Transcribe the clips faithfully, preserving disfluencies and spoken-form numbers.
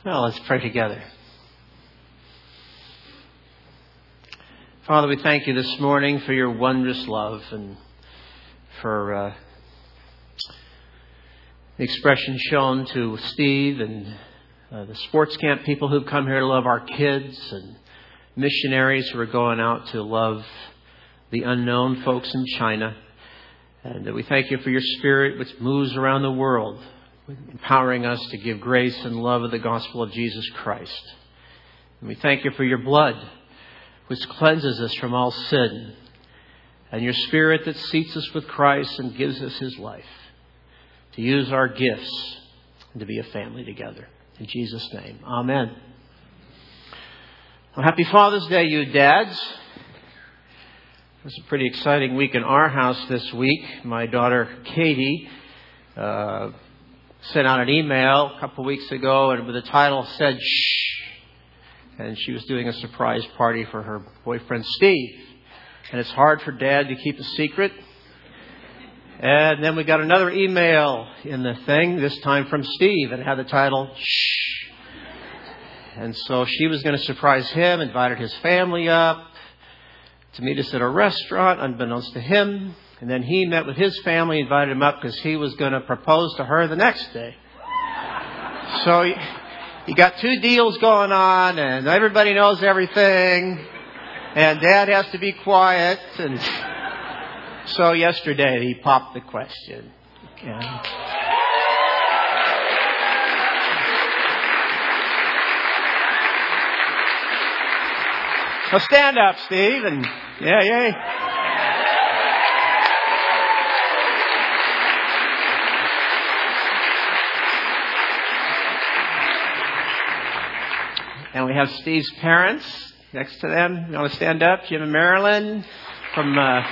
Well, let's pray together. Father, we thank you this morning for your wondrous love and for uh, the expression shown to Steve and uh, the sports camp people who've come here to love our kids and missionaries who are going out to love the unknown folks in China. And uh, we thank you for your Spirit which moves around the world, empowering us to give grace and love of the gospel of Jesus Christ. And we thank you for your blood, which cleanses us from all sin, and your Spirit that seats us with Christ and gives us his life, to use our gifts and to be a family together. In Jesus' name, amen. Well, happy Father's Day, you dads. It was a pretty exciting week in our house this week. My daughter, Katie, uh, sent out an email a couple of weeks ago, and with the title said, "Shh." And she was doing a surprise party for her boyfriend, Steve. And it's hard for Dad to keep a secret. And then we got another email in the thing, this time from Steve, and it had the title, "Shh." And so she was going to surprise him, invited his family up to meet us at a restaurant, unbeknownst to him. And then he met with his family, invited him up because he was going to propose to her the next day. So you, you got two deals going on, and everybody knows everything, and Dad has to be quiet. And so yesterday he popped the question. Okay. Well, stand up, Steve, and yeah, yeah. And we have Steve's parents next to them. You want to stand up? Jim and Marilyn from... Uh...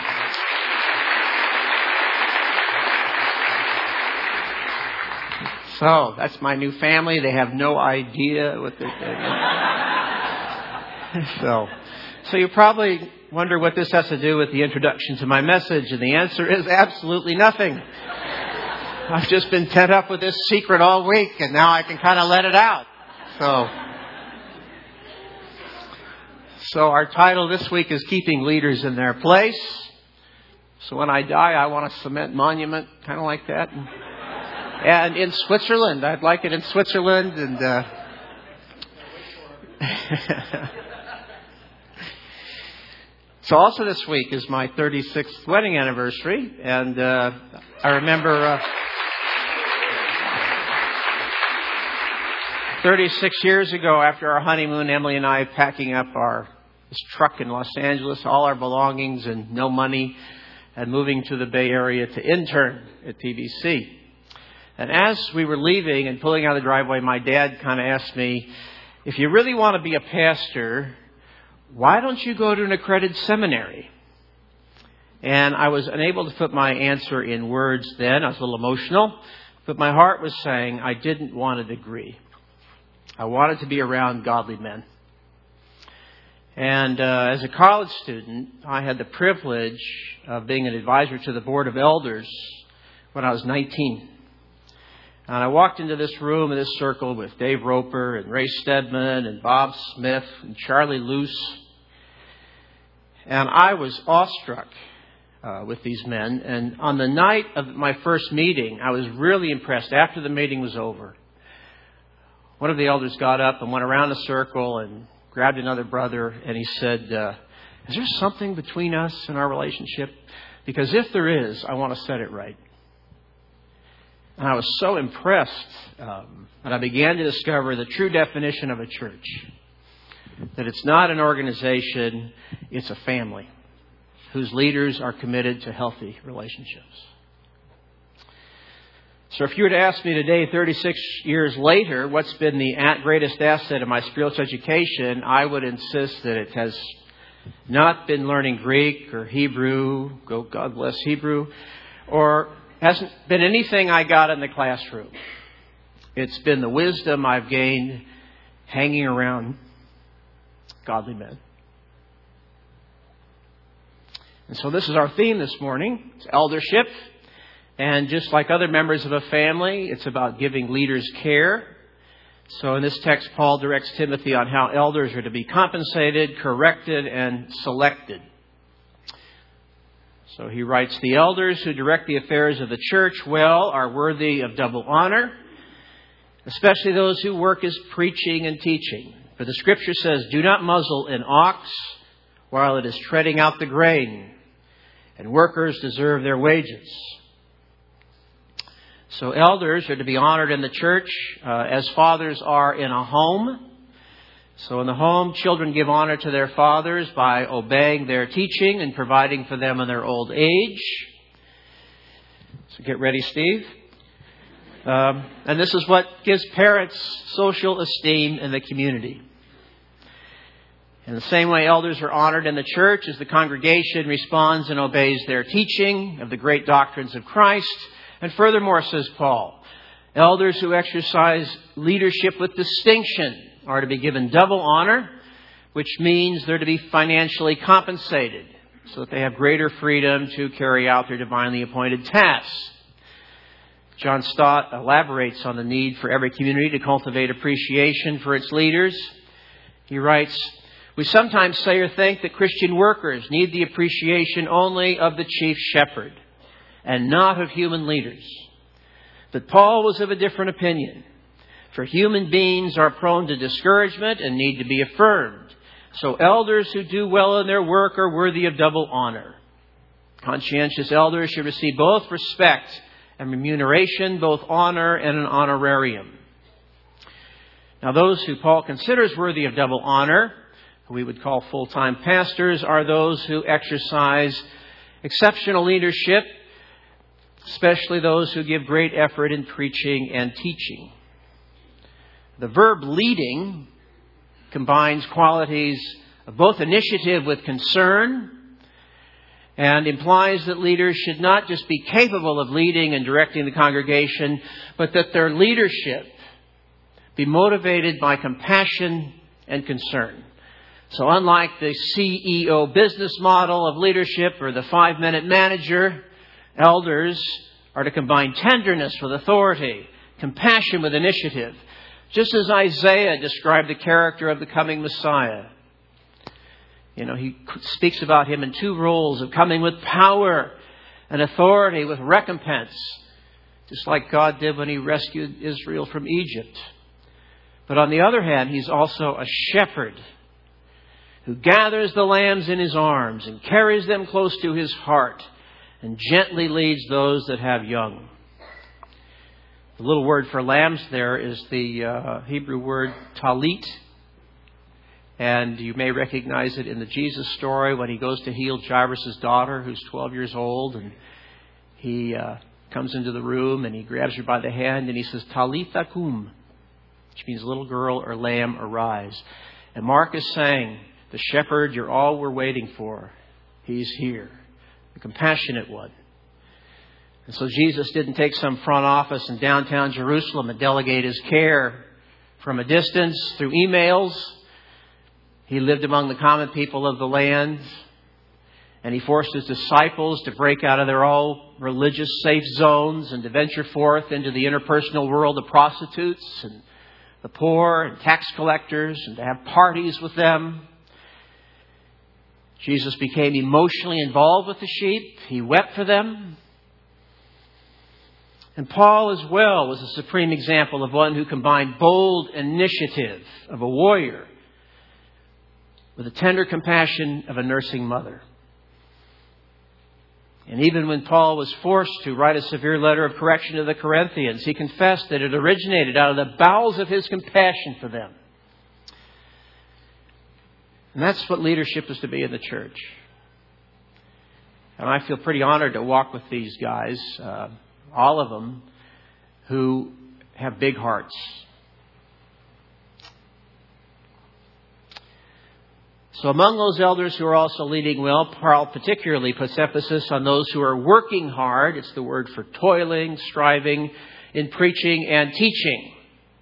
So, that's my new family. They have no idea what they're doing. so, so you probably wonder what this has to do with the introduction to my message. And the answer is absolutely nothing. I've just been pent up with this secret all week, and now I can kind of let it out. So... So our title this week is Keeping Leaders in Their Place. So when I die, I want a cement monument, kind of like that. And, and in Switzerland, I'd like it in Switzerland. And uh, so also this week is my thirty-sixth wedding anniversary. And uh, I remember... Uh, thirty-six years ago, after our honeymoon, Emily and I packing up our this truck in Los Angeles, all our belongings and no money, and moving to the Bay Area to intern at P B C. And as we were leaving and pulling out of the driveway, my dad kind of asked me, if you really want to be a pastor, why don't you go to an accredited seminary? And I was unable to put my answer in words then. I was a little emotional, but my heart was saying I didn't want a degree. I wanted to be around godly men. And uh, as a college student, I had the privilege of being an advisor to the Board of Elders when I was nineteen. And I walked into this room, in this circle, with Dave Roper and Ray Stedman and Bob Smith and Charlie Luce. And I was awestruck uh, with these men. And on the night of my first meeting, I was really impressed. After the meeting was over, one of the elders got up and went around a circle and grabbed another brother, and he said, uh, is there something between us in our relationship? Because if there is, I want to set it right. And I was so impressed um, that I began to discover the true definition of a church. That it's not an organization, it's a family whose leaders are committed to healthy relationships. So if you were to ask me today, thirty-six years later, what's been the greatest asset of my spiritual education, I would insist that it has not been learning Greek or Hebrew, go God bless Hebrew, or hasn't been anything I got in the classroom. It's been the wisdom I've gained hanging around godly men. And so this is our theme this morning. It's eldership. And just like other members of a family, it's about giving leaders care. So in this text, Paul directs Timothy on how elders are to be compensated, corrected, and selected. So he writes, "The elders who direct the affairs of the church well are worthy of double honor, especially those who work as preaching and teaching. For the Scripture says, 'Do not muzzle an ox while it is treading out the grain,' and workers deserve their wages." So elders are to be honored in the church uh, as fathers are in a home. So in the home, children give honor to their fathers by obeying their teaching and providing for them in their old age. So get ready, Steve. Um, and this is what gives parents social esteem in the community. In the same way, elders are honored in the church as the congregation responds and obeys their teaching of the great doctrines of Christ. And furthermore, says Paul, elders who exercise leadership with distinction are to be given double honor, which means they're to be financially compensated so that they have greater freedom to carry out their divinely appointed tasks. John Stott elaborates on the need for every community to cultivate appreciation for its leaders. He writes, "We sometimes say or think that Christian workers need the appreciation only of the chief shepherd and not of human leaders. But Paul was of a different opinion. For human beings are prone to discouragement and need to be affirmed. So elders who do well in their work are worthy of double honor. Conscientious elders should receive both respect and remuneration, both honor and an honorarium." Now those who Paul considers worthy of double honor, who we would call full-time pastors, are those who exercise exceptional leadership, especially those who give great effort in preaching and teaching. The verb leading combines qualities of both initiative with concern and implies that leaders should not just be capable of leading and directing the congregation, but that their leadership be motivated by compassion and concern. So unlike the C E O business model of leadership or the five-minute manager, elders are to combine tenderness with authority, compassion with initiative, just as Isaiah described the character of the coming Messiah. You know, he speaks about him in two roles of coming with power and authority, with recompense, just like God did when he rescued Israel from Egypt. But on the other hand, he's also a shepherd who gathers the lambs in his arms and carries them close to his heart and gently leads those that have young. The little word for lambs there is the uh, Hebrew word talit. And you may recognize it in the Jesus story when he goes to heal Jairus' daughter, who's twelve years old. And he uh, comes into the room and he grabs her by the hand and he says, "Talitha kum," which means little girl or lamb, arise. And Mark is saying, the shepherd you're all we're waiting for, he's here, the compassionate one. And so Jesus didn't take some front office in downtown Jerusalem and delegate his care from a distance through emails. He lived among the common people of the land, and he forced his disciples to break out of their own religious safe zones and to venture forth into the interpersonal world of prostitutes and the poor and tax collectors and to have parties with them. Jesus became emotionally involved with the sheep. He wept for them. And Paul as well was a supreme example of one who combined bold initiative of a warrior with the tender compassion of a nursing mother. And even when Paul was forced to write a severe letter of correction to the Corinthians, he confessed that it originated out of the bowels of his compassion for them. And that's what leadership is to be in the church. And I feel pretty honored to walk with these guys, uh, all of them, who have big hearts. So among those elders who are also leading well, Paul particularly puts emphasis on those who are working hard. It's the word for toiling, striving in preaching and teaching.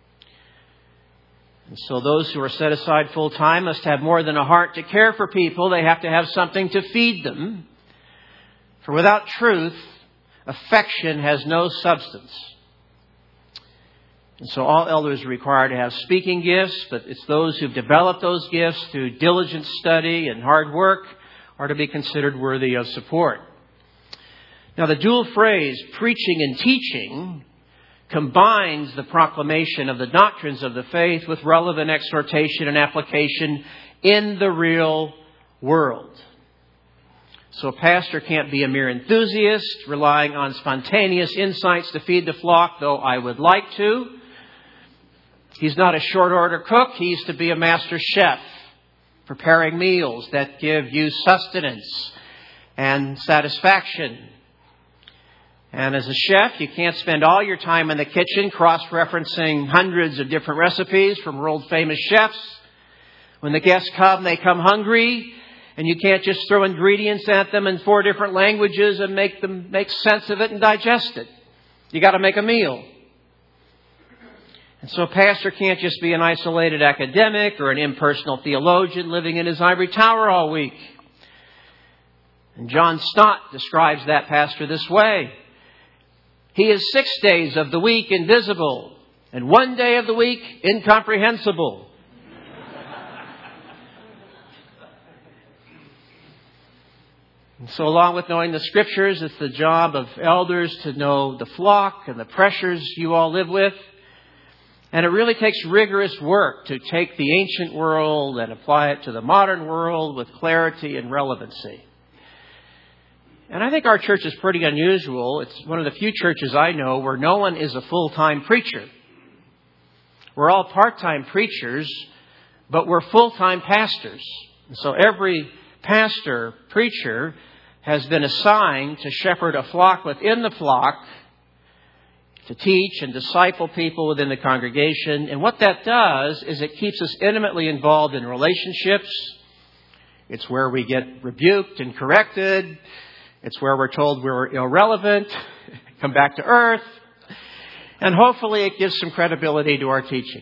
And so those who are set aside full time must have more than a heart to care for people. They have to have something to feed them. For without truth, affection has no substance. And so all elders are required to have speaking gifts, but it's those who've developed those gifts through diligent study and hard work are to be considered worthy of support. Now, the dual phrase, preaching and teaching, combines the proclamation of the doctrines of the faith with relevant exhortation and application in the real world. So a pastor can't be a mere enthusiast, relying on spontaneous insights to feed the flock, though I would like to. He's not a short order cook. He's to be a master chef, preparing meals that give you sustenance and satisfaction. And as a chef, you can't spend all your time in the kitchen cross-referencing hundreds of different recipes from world-famous chefs. When the guests come, they come hungry, and you can't just throw ingredients at them in four different languages and make them make sense of it and digest it. You got to make a meal. And so a pastor can't just be an isolated academic or an impersonal theologian living in his ivory tower all week. And John Stott describes that pastor this way. He is six days of the week invisible, and one day of the week incomprehensible. And so along with knowing the Scriptures, it's the job of elders to know the flock and the pressures you all live with. And it really takes rigorous work to take the ancient world and apply it to the modern world with clarity and relevancy. And I think our church is pretty unusual. It's one of the few churches I know where no one is a full-time preacher. We're all part-time preachers, but we're full-time pastors. And so every pastor, preacher, has been assigned to shepherd a flock within the flock, to teach and disciple people within the congregation. And what that does is it keeps us intimately involved in relationships. It's where we get rebuked and corrected. It's where we're told we're irrelevant, come back to earth. And hopefully it gives some credibility to our teaching.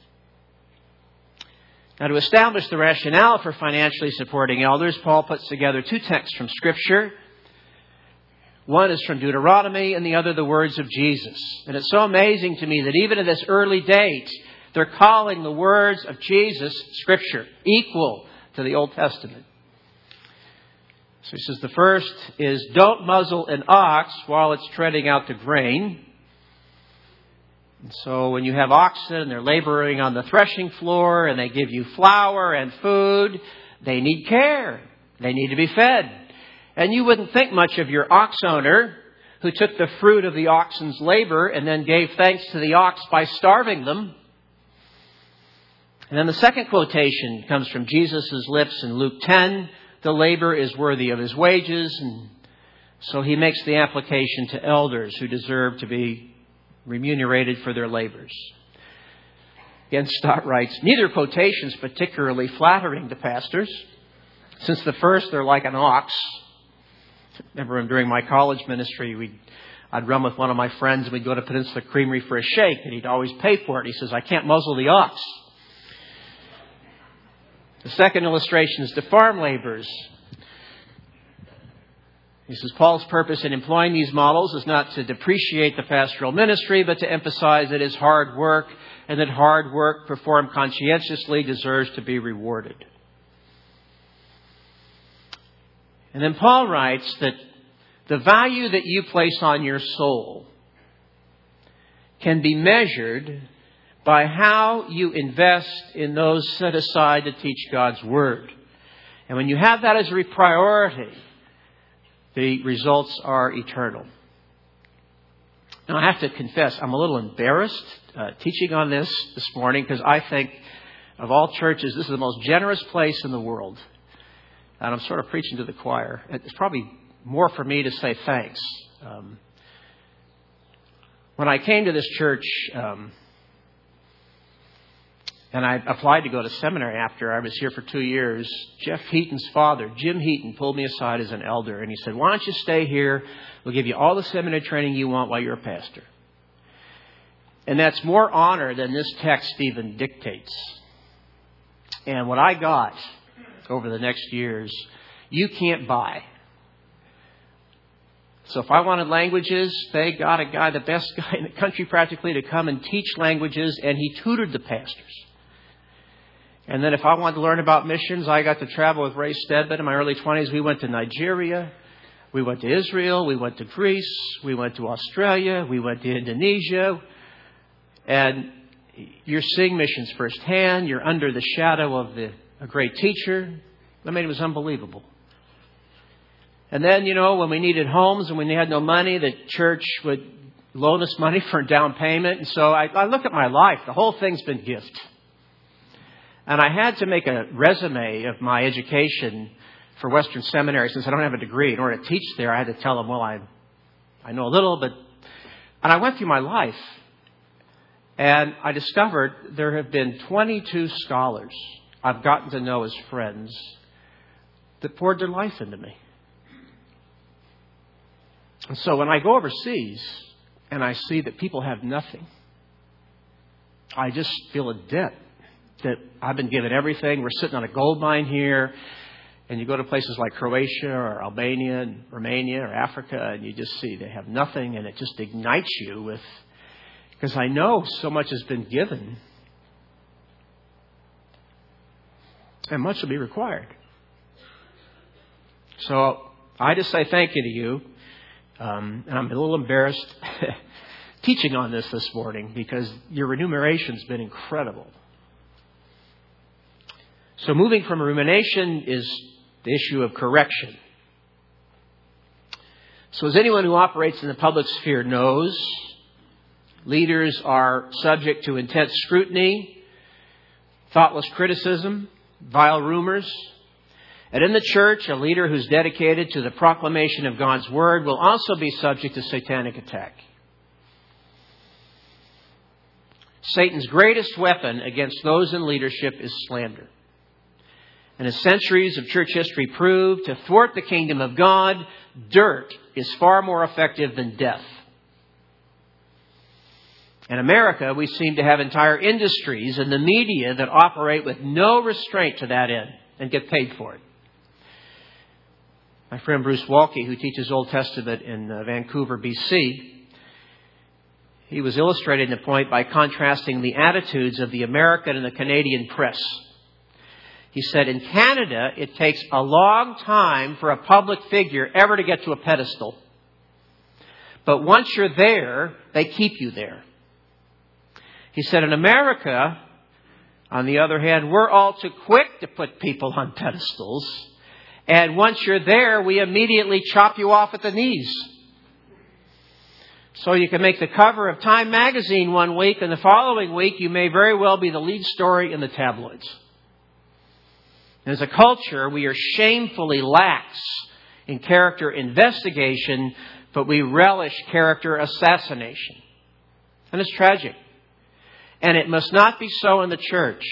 Now, to establish the rationale for financially supporting elders, Paul puts together two texts from Scripture. One is from Deuteronomy and the other the words of Jesus. And it's so amazing to me that even at this early date, they're calling the words of Jesus Scripture, equal to the Old Testament. So he says the first is, don't muzzle an ox while it's treading out the grain. And so when you have oxen and they're laboring on the threshing floor and they give you flour and food, they need care. They need to be fed. And you wouldn't think much of your ox owner who took the fruit of the oxen's labor and then gave thanks to the ox by starving them. And then the second quotation comes from Jesus' lips in Luke ten. The labor is worthy of his wages. And so he makes the application to elders who deserve to be remunerated for their labors. Again, Stott writes, neither quotation is particularly flattering to pastors. Since the first, they're like an ox. Remember during my college ministry, we'd, I'd run with one of my friends and we'd go to Peninsula Creamery for a shake and he'd always pay for it. He says, I can't muzzle the ox. The second illustration is to farm laborers. He says, Paul's purpose in employing these models is not to depreciate the pastoral ministry, but to emphasize that it's hard work and that hard work performed conscientiously deserves to be rewarded. And then Paul writes that the value that you place on your soul can be measured by how you invest in those set aside to teach God's Word. And when you have that as a priority, the results are eternal. Now, I have to confess, I'm a little embarrassed uh, teaching on this this morning because I think of all churches, this is the most generous place in the world. And I'm sort of preaching to the choir. It's probably more for me to say thanks. Um, when I came to this church, um, and I applied to go to seminary after I was here for two years, Jeff Heaton's father, Jim Heaton, pulled me aside as an elder. And he said, why don't you stay here? We'll give you all the seminary training you want while you're a pastor. And that's more honor than this text even dictates. And what I got over the next years, you can't buy. So if I wanted languages, they got a guy, the best guy in the country practically, to come and teach languages, and he tutored the pastors. And then if I wanted to learn about missions, I got to travel with Ray Stedman in my early twenties. We went to Nigeria. We went to Israel. We went to Greece. We went to Australia. We went to Indonesia. And you're seeing missions firsthand. You're under the shadow of the, a great teacher. I mean, it was unbelievable. And then, you know, when we needed homes and when we had no money, the church would loan us money for a down payment. And so I, I look at my life. The whole thing's been gift. And I had to make a resume of my education for Western Seminary since I don't have a degree. In order to teach there, I had to tell them, well, I, I know a little, but... And I went through my life. And I discovered there have been twenty-two scholars I've gotten to know as friends that poured their life into me. And so when I go overseas and I see that people have nothing, I just feel a debt that I've been given everything. We're sitting on a gold mine here. And you go to places like Croatia or Albania and Romania or Africa, and you just see they have nothing, and it just ignites you with, because I know so much has been given, and much will be required. So I just say thank you to you. Um, and I'm a little embarrassed teaching on this this morning because your remuneration's been incredible. So moving from rumination is the issue of correction. So as anyone who operates in the public sphere knows, leaders are subject to intense scrutiny, thoughtless criticism, vile rumors. And in the church, a leader who's dedicated to the proclamation of God's word will also be subject to satanic attack. Satan's greatest weapon against those in leadership is slander. And as centuries of church history prove, to thwart the kingdom of God, dirt is far more effective than death. In America, we seem to have entire industries in the media that operate with no restraint to that end and get paid for it. My friend Bruce Walke, who teaches Old Testament in uh, Vancouver, B C, he was illustrating the point by contrasting the attitudes of the American and the Canadian press. He said, in Canada, it takes a long time for a public figure ever to get to a pedestal. But once you're there, they keep you there. He said, in America, on the other hand, we're all too quick to put people on pedestals. And once you're there, we immediately chop you off at the knees. So you can make the cover of Time magazine one week, and the following week you may very well be the lead story in the tabloids. As a culture, we are shamefully lax in character investigation, but we relish character assassination. And it's tragic. And it must not be so in the church.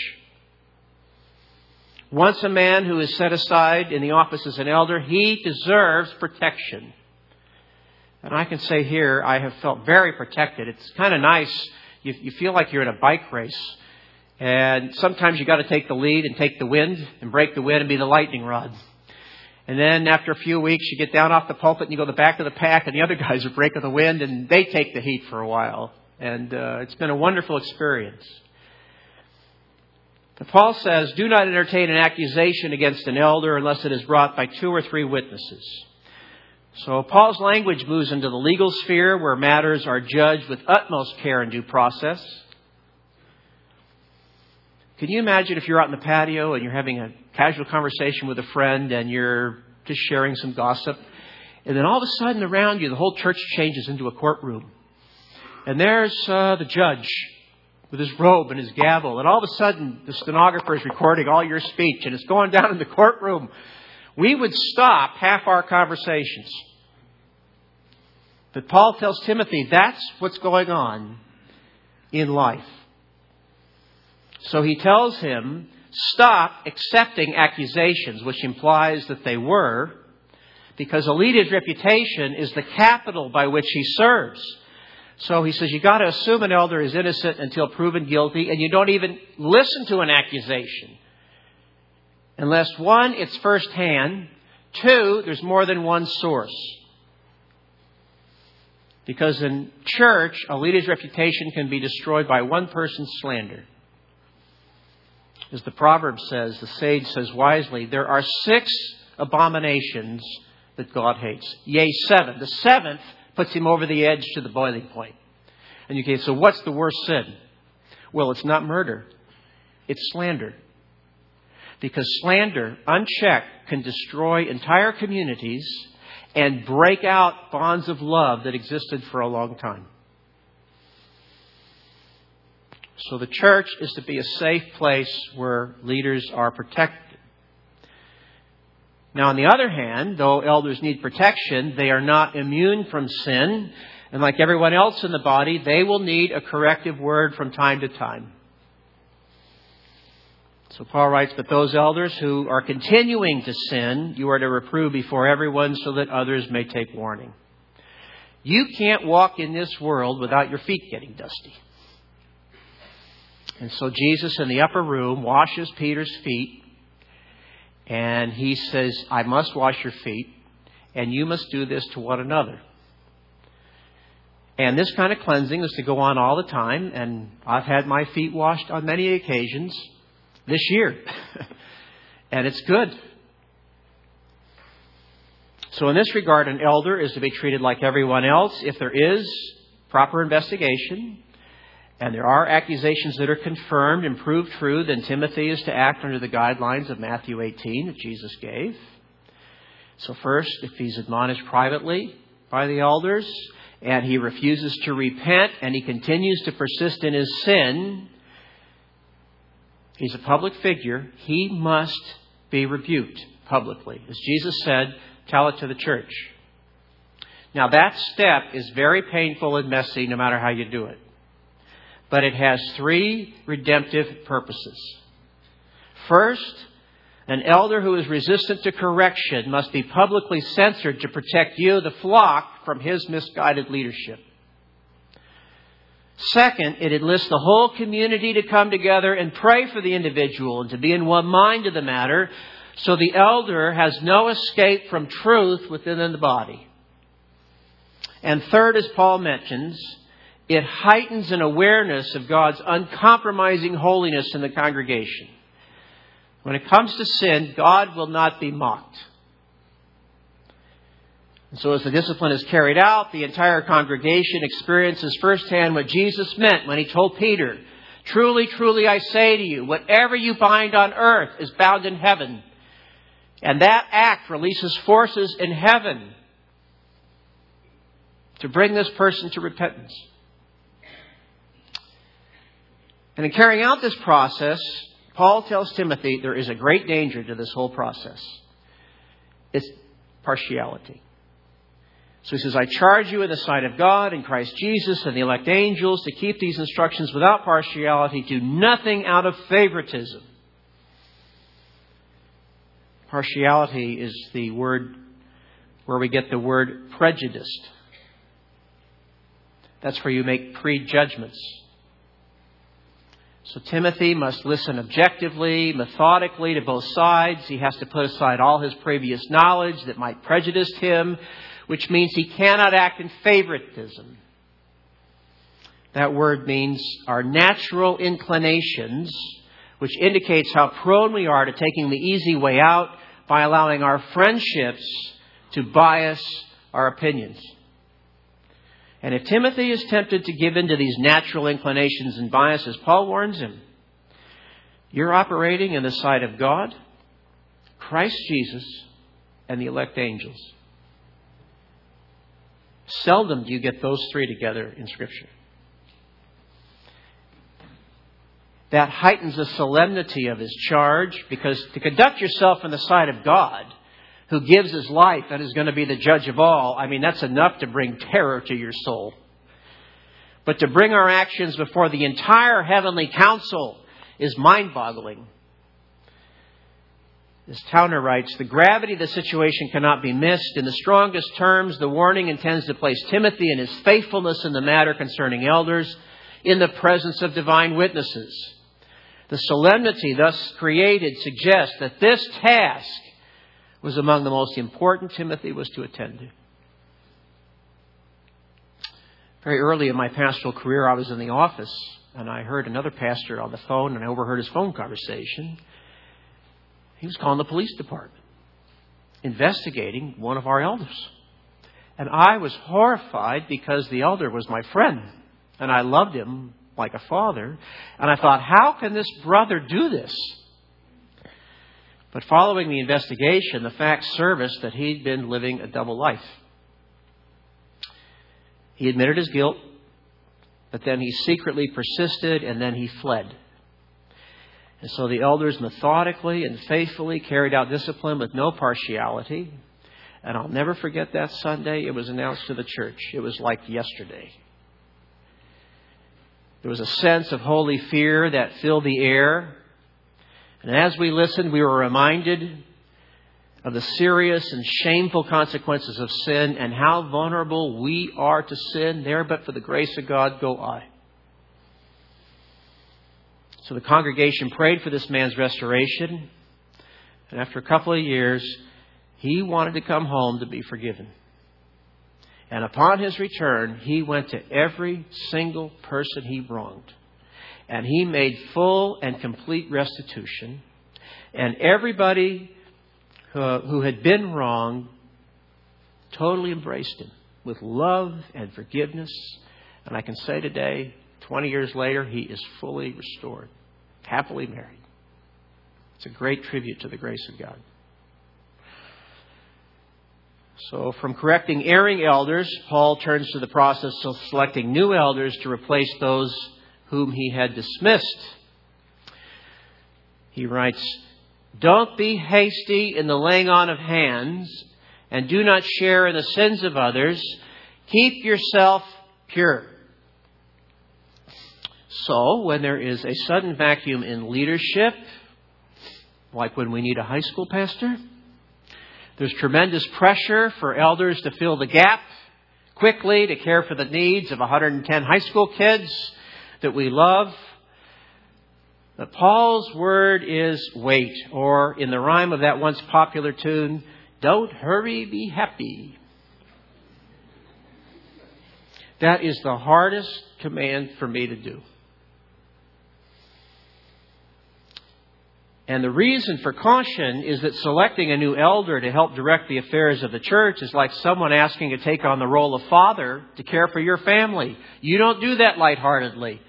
Once a man who is set aside in the office as an elder, he deserves protection. And I can say here, I have felt very protected. It's kind of nice. You, you feel like you're in a bike race. And sometimes you got to take the lead and take the wind and break the wind and be the lightning rod. And then after a few weeks, you get down off the pulpit and you go to the back of the pack and the other guys are breaking the wind and they take the heat for a while. And uh, it's been a wonderful experience. But Paul says, do not entertain an accusation against an elder unless it is brought by two or three witnesses. So Paul's language moves into the legal sphere where matters are judged with utmost care and due process. Can you imagine if you're out in the patio and you're having a casual conversation with a friend and you're just sharing some gossip, and then all of a sudden around you the whole church changes into a courtroom. And there's uh, the judge with his robe and his gavel, and all of a sudden the stenographer is recording all your speech and it's going down in the courtroom. We would stop half our conversations. But Paul tells Timothy that's what's going on in life. So he tells him, stop accepting accusations, which implies that they were, because a leader's reputation is the capital by which he serves. So he says, you got to assume an elder is innocent until proven guilty, and you don't even listen to an accusation. Unless one, it's firsthand. Two, there's more than one source. Because in church, a leader's reputation can be destroyed by one person's slander. As the proverb says, the sage says wisely, there are six abominations that God hates. Yea, seven. The seventh puts him over the edge to the boiling point. And you say, so what's the worst sin? Well, it's not murder. It's slander. Because slander, unchecked, can destroy entire communities and break out bonds of love that existed for a long time. So the church is to be a safe place where leaders are protected. Now, on the other hand, though elders need protection, they are not immune from sin. And like everyone else in the body, they will need a corrective word from time to time. So Paul writes, but those elders who are continuing to sin, you are to reprove before everyone so that others may take warning. You can't walk in this world without your feet getting dusty. And so Jesus in the upper room washes Peter's feet. And he says, I must wash your feet. And you must do this to one another. And this kind of cleansing is to go on all the time. And I've had my feet washed on many occasions this year. And it's good. So in this regard, an elder is to be treated like everyone else. If there is proper investigation and there are accusations that are confirmed and proved true, then Timothy is to act under the guidelines of Matthew eighteen that Jesus gave. So first, if he's admonished privately by the elders and he refuses to repent and he continues to persist in his sin, he's a public figure. He must be rebuked publicly. As Jesus said, tell it to the church. Now that step is very painful and messy no matter how you do it. But it has three redemptive purposes. First, an elder who is resistant to correction must be publicly censored to protect you, the flock, from his misguided leadership. Second, it enlists the whole community to come together and pray for the individual and to be in one mind to the matter, so the elder has no escape from truth within the body. And third, as Paul mentions, it heightens an awareness of God's uncompromising holiness in the congregation. When it comes to sin, God will not be mocked. And so as the discipline is carried out, the entire congregation experiences firsthand what Jesus meant when he told Peter, truly, truly, I say to you, whatever you bind on earth is bound in heaven. And that act releases forces in heaven to bring this person to repentance. And in carrying out this process, Paul tells Timothy there is a great danger to this whole process. It's partiality. So he says, I charge you in the sight of God and Christ Jesus and the elect angels to keep these instructions without partiality. Do nothing out of favoritism. Partiality is the word where we get the word prejudiced. That's where you make prejudgments. So Timothy must listen objectively, methodically to both sides. He has to put aside all his previous knowledge that might prejudice him, which means he cannot act in favoritism. That word means our natural inclinations, which indicates how prone we are to taking the easy way out by allowing our friendships to bias our opinions. And if Timothy is tempted to give in to these natural inclinations and biases, Paul warns him, you're operating in the sight of God, Christ Jesus, and the elect angels. Seldom do you get those three together in Scripture. That heightens the solemnity of his charge, because to conduct yourself in the sight of God, who gives his life and is going to be the judge of all, I mean, that's enough to bring terror to your soul. But to bring our actions before the entire heavenly council is mind-boggling. As Towner writes, the gravity of the situation cannot be missed. In the strongest terms, the warning intends to place Timothy and his faithfulness in the matter concerning elders in the presence of divine witnesses. The solemnity thus created suggests that this task was among the most important Timothy was to attend to. Very early in my pastoral career, I was in the office, and I heard another pastor on the phone, and I overheard his phone conversation. He was calling the police department, investigating one of our elders. And I was horrified because the elder was my friend, and I loved him like a father. And I thought, how can this brother do this? But following the investigation, the facts surfaced that he'd been living a double life. He admitted his guilt, but then he secretly persisted, and then he fled. And so the elders methodically and faithfully carried out discipline with no partiality. And I'll never forget that Sunday. It was announced to the church. It was like yesterday. There was a sense of holy fear that filled the air. And as we listened, we were reminded of the serious and shameful consequences of sin and how vulnerable we are to sin. There, but for the grace of God, go I. So the congregation prayed for this man's restoration. And after a couple of years, he wanted to come home to be forgiven. And upon his return, he went to every single person he wronged. And he made full and complete restitution. And everybody who, who had been wronged totally embraced him with love and forgiveness. And I can say today, twenty years later, he is fully restored, happily married. It's a great tribute to the grace of God. So from correcting erring elders, Paul turns to the process of selecting new elders to replace those whom he had dismissed. He writes, "Don't be hasty in the laying on of hands, and do not share in the sins of others. Keep yourself pure." So, when there is a sudden vacuum in leadership, like when we need a high school pastor, there's tremendous pressure for elders to fill the gap quickly, to care for the needs of one hundred ten high school kids that we love. But Paul's word is wait, or in the rhyme of that once popular tune, don't hurry, be happy. That is the hardest command for me to do. And the reason for caution is that selecting a new elder to help direct the affairs of the church is like someone asking to take on the role of father to care for your family. You don't do that lightheartedly.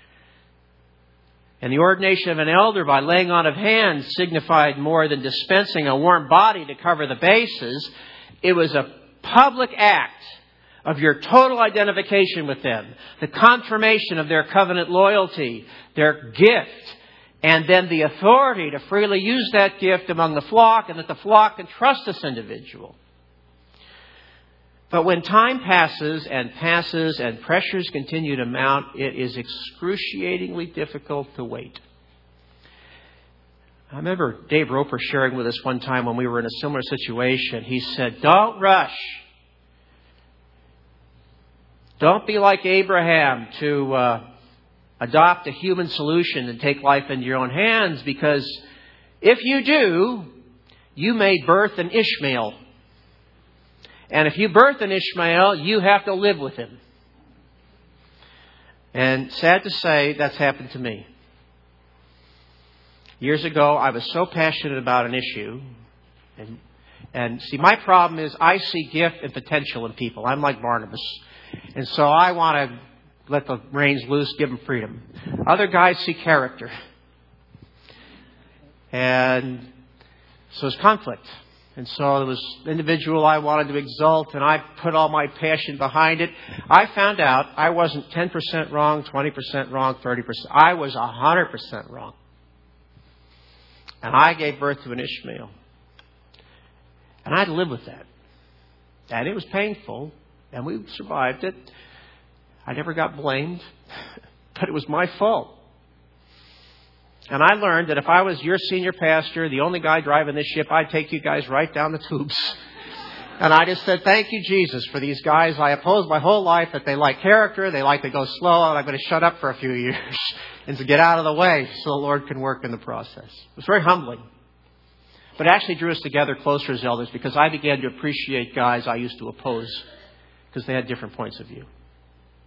And the ordination of an elder by laying on of hands signified more than dispensing a warm body to cover the bases. It was a public act of your total identification with them, the confirmation of their covenant loyalty, their gift, and then the authority to freely use that gift among the flock, and that the flock can trust this individual. But when time passes and passes and pressures continue to mount, it is excruciatingly difficult to wait. I remember Dave Roper sharing with us one time when we were in a similar situation. He said, don't rush. Don't be like Abraham to uh, adopt a human solution and take life into your own hands, because if you do, you may birth an Ishmael. And if you birth an Ishmael, you have to live with him. And sad to say, that's happened to me. Years ago, I was so passionate about an issue. And, and see, my problem is I see gift and potential in people. I'm like Barnabas. And so I want to let the reins loose, give them freedom. Other guys see character. And so there's conflict. And so there was an individual I wanted to exalt, and I put all my passion behind it. I found out I wasn't ten percent wrong, twenty percent wrong, thirty percent. I was one hundred percent wrong. And I gave birth to an Ishmael. And I had to live with that. And it was painful, and we survived it. I never got blamed, but it was my fault. And I learned that if I was your senior pastor, the only guy driving this ship, I'd take you guys right down the tubes. And I just said, thank you, Jesus, for these guys. I opposed my whole life that they like character, they like to go slow, and I'm going to shut up for a few years and to get out of the way so the Lord can work in the process. It was very humbling. But it actually drew us together closer as elders, because I began to appreciate guys I used to oppose because they had different points of view.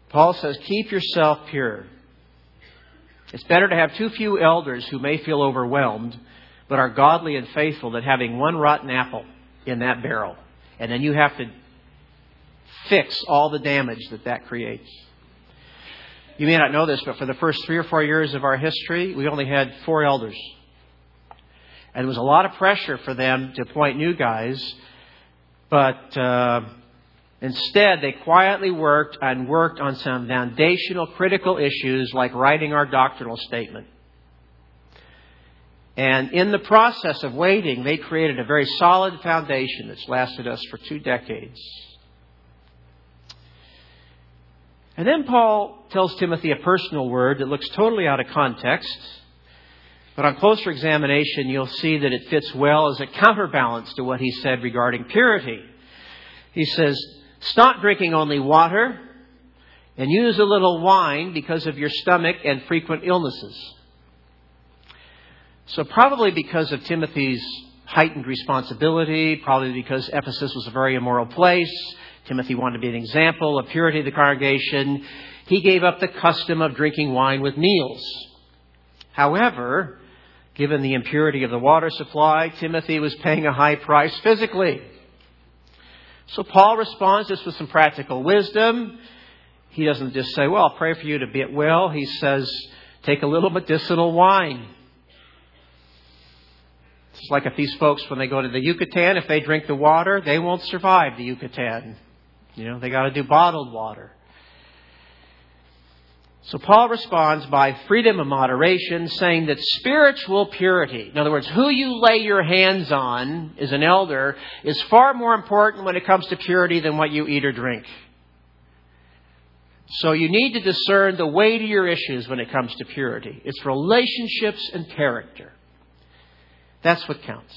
Paul says, keep yourself pure. It's better to have too few elders who may feel overwhelmed, but are godly and faithful, than having one rotten apple in that barrel. And then you have to fix all the damage that that creates. You may not know this, but for the first three or four years of our history, we only had four elders. And there was a lot of pressure for them to appoint new guys. But uh, instead, they quietly worked and worked on some foundational, critical issues like writing our doctrinal statement. And in the process of waiting, they created a very solid foundation that's lasted us for two decades. And then Paul tells Timothy a personal word that looks totally out of context. But on closer examination, you'll see that it fits well as a counterbalance to what he said regarding purity. He says, stop drinking only water and use a little wine because of your stomach and frequent illnesses. So probably because of Timothy's heightened responsibility, probably because Ephesus was a very immoral place, Timothy wanted to be an example of purity of the congregation, he gave up the custom of drinking wine with meals. However, given the impurity of the water supply, Timothy was paying a high price physically. So Paul responds this with some practical wisdom. He doesn't just say, well, I'll pray for you to get well. He says, take a little medicinal wine. It's like if these folks, when they go to the Yucatan, if they drink the water, they won't survive the Yucatan. You know, they got to do bottled water. So Paul responds by freedom of moderation, saying that spiritual purity, in other words, who you lay your hands on as an elder, is far more important when it comes to purity than what you eat or drink. So you need to discern the weightier issues when it comes to purity. It's relationships and character. That's what counts.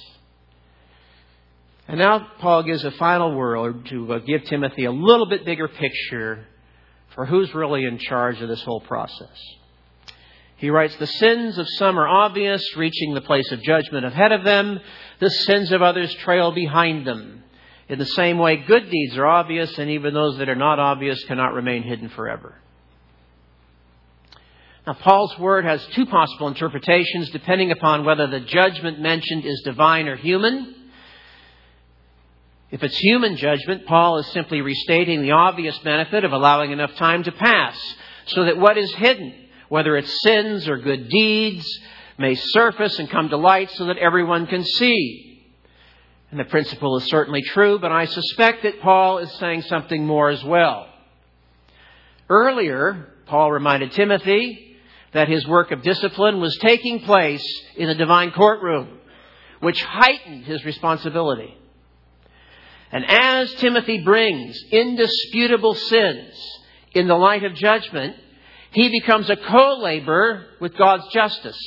And now Paul gives a final word to uh, give Timothy a little bit bigger picture for who's really in charge of this whole process. He writes, the sins of some are obvious, reaching the place of judgment ahead of them. The sins of others trail behind them. In the same way, good deeds are obvious, and even those that are not obvious cannot remain hidden forever. Now, Paul's word has two possible interpretations depending upon whether the judgment mentioned is divine or human. If it's human judgment, Paul is simply restating the obvious benefit of allowing enough time to pass so that what is hidden, whether it's sins or good deeds, may surface and come to light so that everyone can see. And the principle is certainly true, but I suspect that Paul is saying something more as well. Earlier, Paul reminded Timothy that his work of discipline was taking place in a divine courtroom, which heightened his responsibility. And as Timothy brings indisputable sins in the light of judgment, he becomes a co-laborer with God's justice.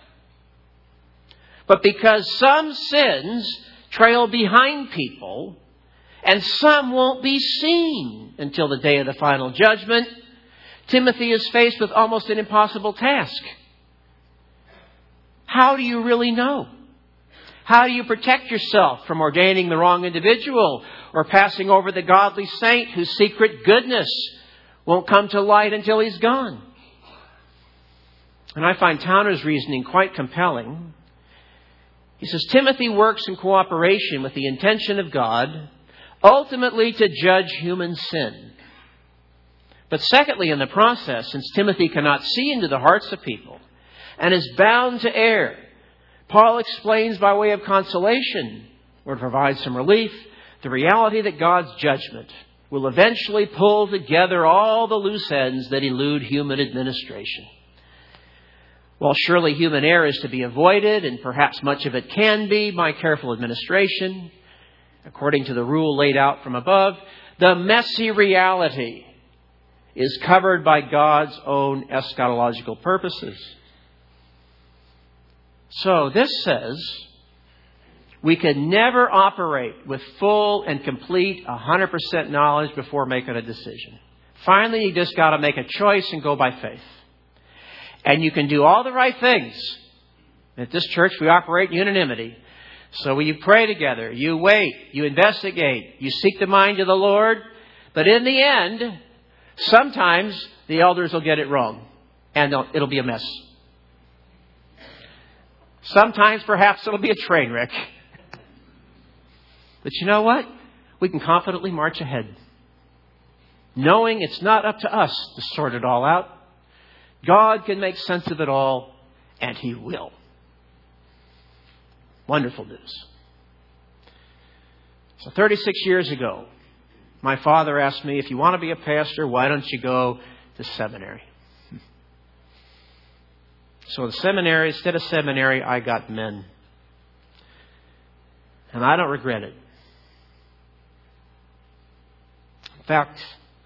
But because some sins trail behind people and some won't be seen until the day of the final judgment, Timothy is faced with almost an impossible task. How do you really know? How do you protect yourself from ordaining the wrong individual or passing over the godly saint whose secret goodness won't come to light until he's gone? And I find Towner's reasoning quite compelling. He says, Timothy works in cooperation with the intention of God, ultimately to judge human sin. But secondly, in the process, since Timothy cannot see into the hearts of people and is bound to err, Paul explains by way of consolation, or provides some relief, the reality that God's judgment will eventually pull together all the loose ends that elude human administration. While surely human error is to be avoided, and perhaps much of it can be by careful administration, according to the rule laid out from above, the messy reality is covered by God's own eschatological purposes. So this says we can never operate with full and complete one hundred percent knowledge before making a decision. Finally, you just got to make a choice and go by faith. And you can do all the right things. At this church, we operate in unanimity. So you pray together, you wait, you investigate, you seek the mind of the Lord. But in the end, Sometimes the elders will get it wrong, and it'll be a mess. Sometimes perhaps it'll be a train wreck. But you know what? We can confidently march ahead, knowing it's not up to us to sort it all out. God can make sense of it all, and He will. Wonderful news. So thirty-six years ago, my father asked me, if you want to be a pastor, why don't you go to seminary? So the seminary, instead of seminary, I got men. And I don't regret it. In fact,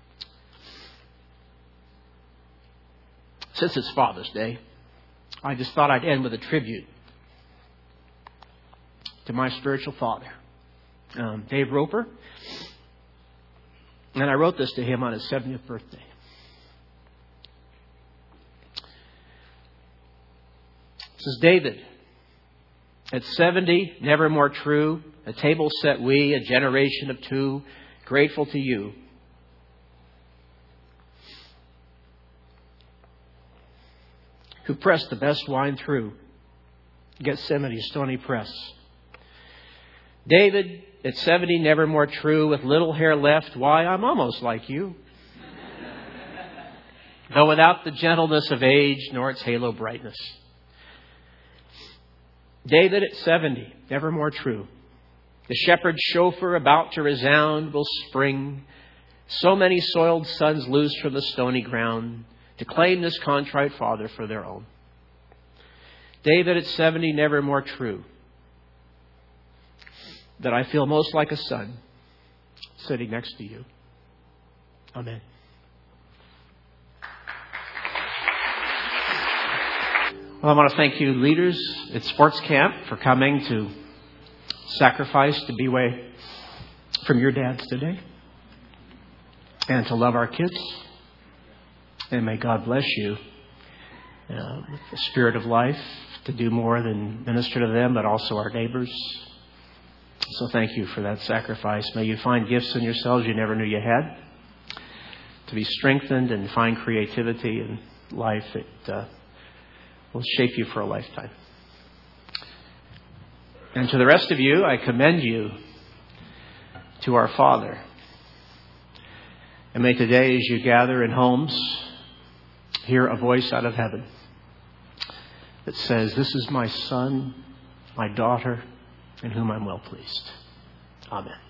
since it's Father's Day, I just thought I'd end with a tribute to my spiritual father, um, Dave Roper. And I wrote this to him on his seventieth birthday. This is David. At seventy, never more true. A table set we, a generation of two, grateful to you. Who pressed the best wine through Gethsemane's stony press. David, at seventy, never more true, with little hair left. Why, I'm almost like you. Though without the gentleness of age, nor its halo brightness. David at seventy, never more true. The shepherd's chauffeur about to resound will spring. So many soiled sons loose from the stony ground to claim this contrite father for their own. David at seventy, never more true. That I feel most like a son sitting next to you. Amen. Well, I want to thank you, leaders at Sports Camp, for coming to sacrifice to be away from your dads today and to love our kids. And may God bless you uh, with the spirit of life to do more than minister to them, but also our neighbors. So thank you for that sacrifice. May you find gifts in yourselves you never knew you had, to be strengthened and find creativity in life that uh, will shape you for a lifetime. And to the rest of you, I commend you to our Father. And may today, as you gather in homes, hear a voice out of heaven that says, "This is my son, my daughter, in whom I'm well pleased." Amen.